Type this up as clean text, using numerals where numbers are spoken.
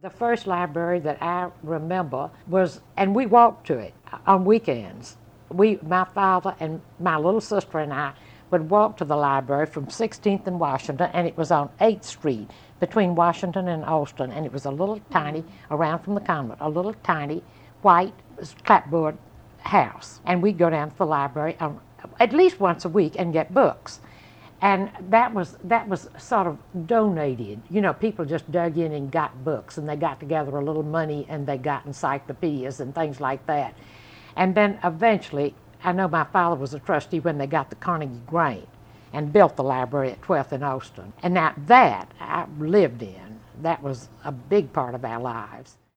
The first library that I remember was, and we walked to it on weekends. My father and my little sister and I would walk to the library from 16th and Washington, and it was on 8th Street between Washington and Austin, and it was a little tiny, around from the convent, a little tiny white clapboard house. And we'd go down to the library at least once a week and get books. And that was sort of donated. You know, people just dug in and got books, and they got together a little money, and they got encyclopedias and things like that. And then eventually, I know my father was a trustee when they got the Carnegie Grant and built the library at 12th and Austin. And now that I lived in, that was a big part of our lives.